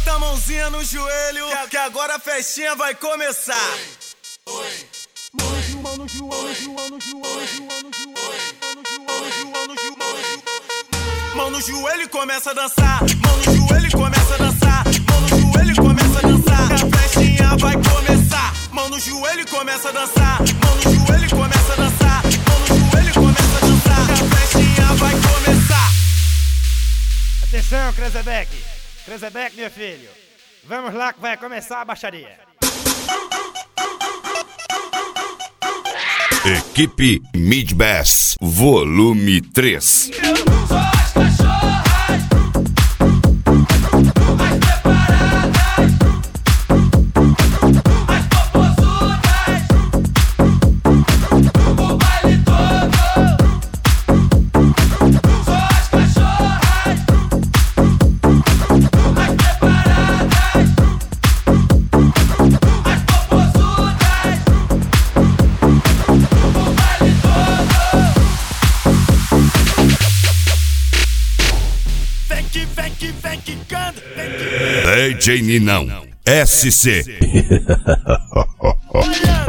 Bota a mãozinha no joelho, que agora a festinha vai começar. Mão no joelho e começa a dançar. Mão no joelho e começa a dançar. Mão no joelho e começa a dançar. A festinha vai começar. Mão no joelho e começa a dançar. Mão no joelho e começa a dançar. Mão no joelho e começa a dançar. A festinha vai começar. Atenção, Krezebeck, meu filho. Vamos lá que vai começar a baixaria. Equipe Midbass, volume 3. Vem quicando. DJ Ninão, SC. Olha.